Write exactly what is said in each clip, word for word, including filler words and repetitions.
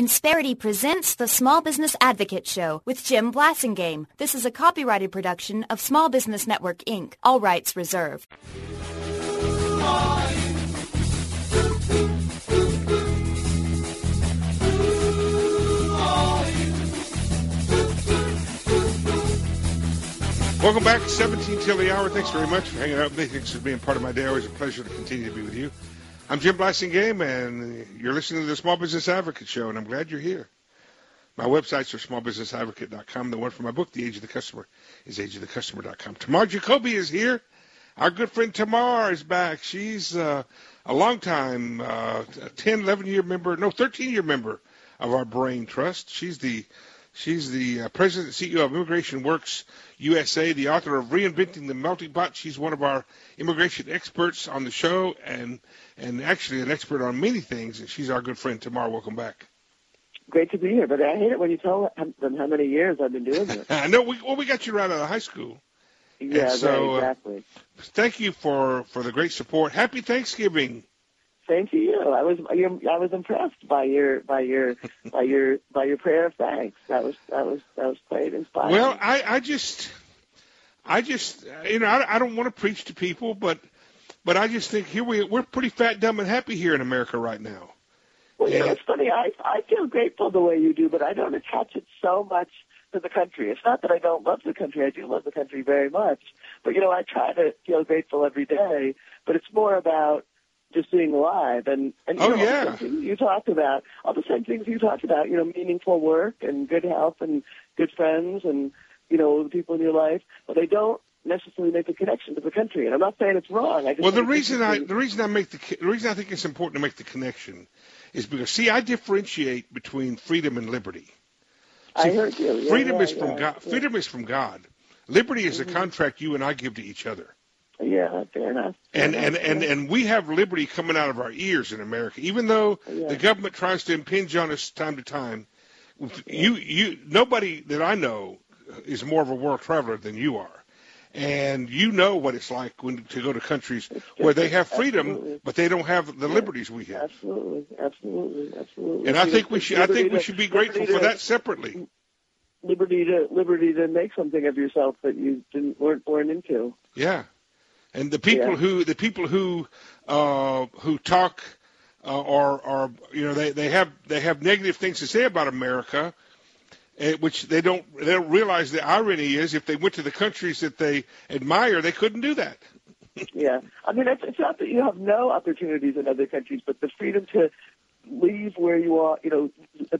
Insperity presents the Small Business Advocate Show with Jim Blasingame. This is a copyrighted production of Small Business Network, Incorporated. All rights reserved. Welcome back, seventeen till the hour. Thanks very much for hanging out with me. Thanks for being part of my day. Always a pleasure to continue to be with you. I'm Jim Blasingame, and you're listening to the Small Business Advocate Show, and I'm glad you're here. My websites are small business advocate dot com. The one for my book, The Age of the Customer, is age of the customer dot com. Tamar Jacoby is here. Our good friend Tamar is back. She's uh, a long-time, uh, ten, eleven-year member, no, thirteen-year member of our Brain Trust. She's the She's the uh, president and C E O of Immigration Works U S A, the author of Reinventing the Melting Pot. She's one of our immigration experts on the show, and and actually an expert on many things. And she's our good friend. Tamar, welcome back. Great to be here, but I hate it when you tell them how many years I've been doing this. I know. We, well, we got you right out of high school. Yeah, so, right, exactly. Uh, thank you for, for the great support. Happy Thanksgiving. Same to you. I was I was impressed by your by your by your by your prayer of thanks. That was that was that was quite inspiring. Well, I, I just I just you know I, I don't want to preach to people, but but I just think here we we're pretty fat, dumb, and happy here in America right now. Well, you and, know, it's funny. I I feel grateful the way you do, but I don't attach it so much to the country. It's not that I don't love the country. I do love the country very much. But you know, I try to feel grateful every day. But it's more about just being alive, and, and you oh, know, yeah. all the things you talked about, all the same things you talked about, you know, meaningful work and good health and good friends and, you know, the people in your life, but they don't necessarily make the connection to the country. And I'm not saying it's wrong. I just well, the reason I the reason I make the the reason I think it's important to make the connection is because, see, I differentiate between freedom and liberty. See, I heard you. Yeah, freedom yeah, is from yeah, God. yeah. Freedom is from God. Liberty is mm-hmm. a contract you and I give to each other. Yeah, fair enough. Fair and, enough, and, yeah. and, and we have liberty coming out of our ears in America, even though yeah. the government tries to impinge on us time to time. Yeah. You, you, nobody that I know is more of a world traveler than you are, and you know what it's like when to go to countries where they have freedom, absolutely. but they don't have the yeah. liberties we have. Absolutely, absolutely, absolutely. And I think we should. I think we should be grateful to, for that separately. Liberty to liberty to make something of yourself that you didn't weren't born into. Yeah. And the people yeah. who the people who uh, who talk uh, or or you know they, they have they have negative things to say about America, uh, which they don't they don't realize the irony is if they went to the countries that they admire, they couldn't do that. yeah, I mean it's, it's not that you have no opportunities in other countries, but the freedom to leave where you are, you know,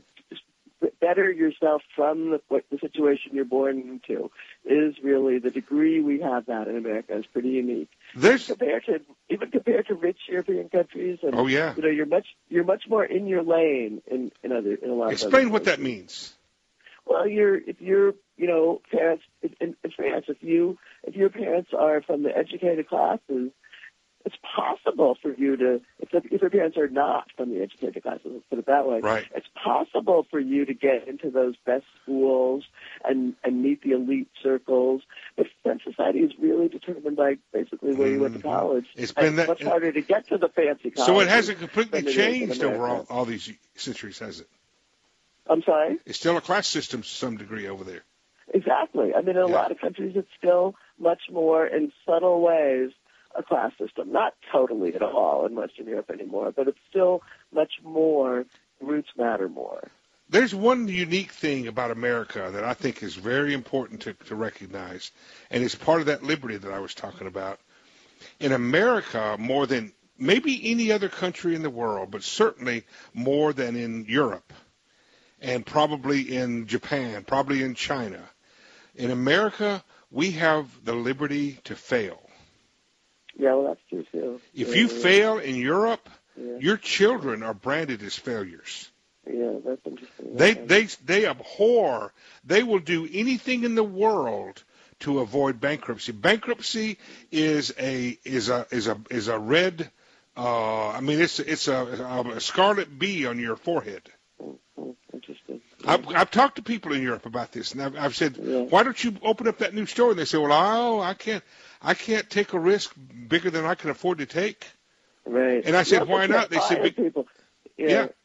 better yourself from the, what the situation you're born into is really the degree we have that in America is pretty unique. There's compared to even compared to rich European countries, and oh yeah, you know you're much you're much more in your lane in in other in a lot. Explain of what that means. Well, you're if you're you know parents in, in France, if you if your parents are from the educated classes, it's possible for you to, if, the, if your parents are not from the educated classes, let's put it that way, right. It's possible for you to get into those best schools and, and meet the elite circles. But French society is really determined by basically where you went to college. It's been and that, it's much harder to get to the fancy college. So it hasn't completely changed over all, all these centuries, has it? I'm sorry? It's still a class system to some degree over there. Exactly. I mean, in a yeah. lot of countries, it's still much more in subtle ways a class system, not totally at all in Western Europe anymore, but it's still much more, roots matter more. There's one unique thing about America that I think is very important to, to recognize, and it's part of that liberty that I was talking about. In America, more than maybe any other country in the world, but certainly more than in Europe, and probably in Japan, probably in China, in America, we have the liberty to fail. Yeah, well, that's true, too. If yeah, you yeah. fail in Europe, yeah. your children are branded as failures. Yeah, that's interesting. They they they abhor. They will do anything in the world to avoid bankruptcy. Bankruptcy is a is a is a is a red. Uh, I mean, it's it's a, a scarlet bee on your forehead. Mm-hmm. Interesting. I've, I've talked to people in Europe about this, and I've, I've said, yeah. "Why don't you open up that new store?" And they say, "Well, oh, I can't, I can't take a risk bigger than I can afford to take." Right. And I said, You "Why not?" They said, people. Yeah, yeah. yeah,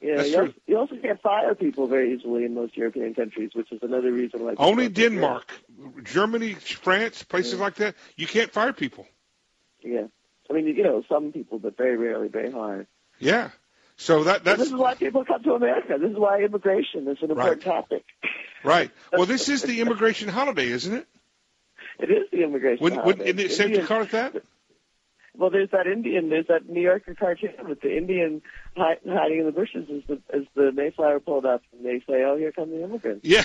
Yeah, That's you true. also, you also can't fire people very easily in most European countries, which is another reason why. Only Denmark, Germany, France, places yeah. like that, you can't fire people. Yeah. I mean, you know, some people, but very rarely, very hard. Yeah. So that that's. This is why people come to America. This is why immigration is an important Right. topic. Right. Well, this is the immigration holiday, isn't it? It is the immigration Wouldn't, holiday. wouldn't, isn't it safe Indian, to call it that? Well, there's that Indian, there's that New Yorker cartoon with the Indian hi- hiding in the bushes as the, as the Mayflower pulled up, and they say, "Oh, here come the immigrants." Yeah.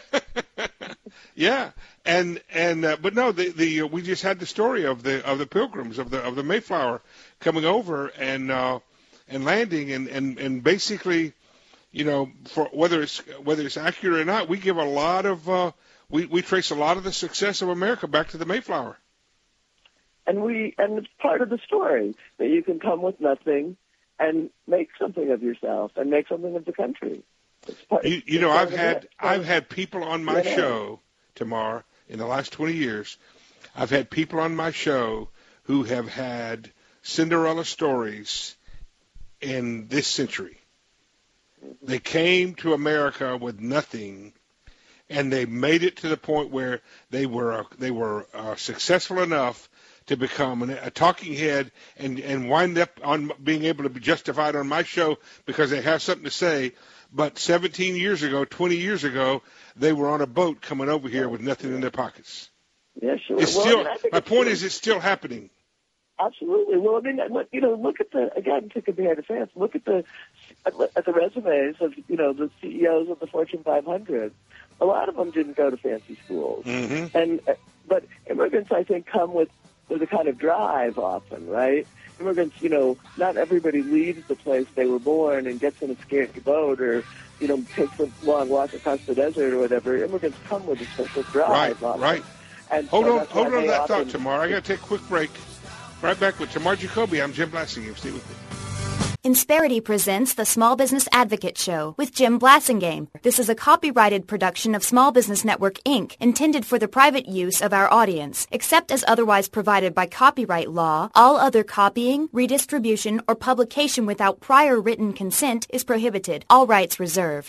Yeah. And and uh, but no, the the uh, we just had the story of the of the Pilgrims of the of the Mayflower coming over and uh, and landing and, and, and basically, you know, for whether it's whether it's accurate or not, we give a lot of uh, we we trace a lot of the success of America back to the Mayflower. And we and it's part of the story that you can come with nothing and make something of yourself and make something of the country. It's part, You, you it's know, part I've of had it. I've had people on my Yeah. show, Tamar, in the last twenty years. I've had people on my show who have had Cinderella stories in this century. They came to America with nothing, and they made it to the point where they were uh, they were uh, successful enough to become an, a talking head and, and wind up on being able to be justified on my show because they have something to say. But seventeen years ago, twenty years ago, they were on a boat coming over here with nothing in their pockets. Yeah, sure. It's well, still. I mean, I think My it's point true. is, it's still happening. Absolutely. Well, I mean, look, you know, look at the again to compare to France. Look at the at the resumes of you know the C E Os of the Fortune five hundred. A lot of them didn't go to fancy schools, Mm-hmm. and but immigrants, I think, come with with a kind of drive often, right? Immigrants, you know, not everybody leaves the place they were born and gets in a scary boat or you know takes a long walk across the desert or whatever. Immigrants come with a special drive, Right, often. right. And Hold so on, that's why hold on they to that often- thought, Tamar. I got to take a quick break. Right back with Tamar Jacoby. I'm Jim Blasingame. Stay with me. Insperity presents the Small Business Advocate Show with Jim Blasingame. This is a copyrighted production of Small Business Network, Incorporated, intended for the private use of our audience. Except as otherwise provided by copyright law, all other copying, redistribution, or publication without prior written consent is prohibited. All rights reserved.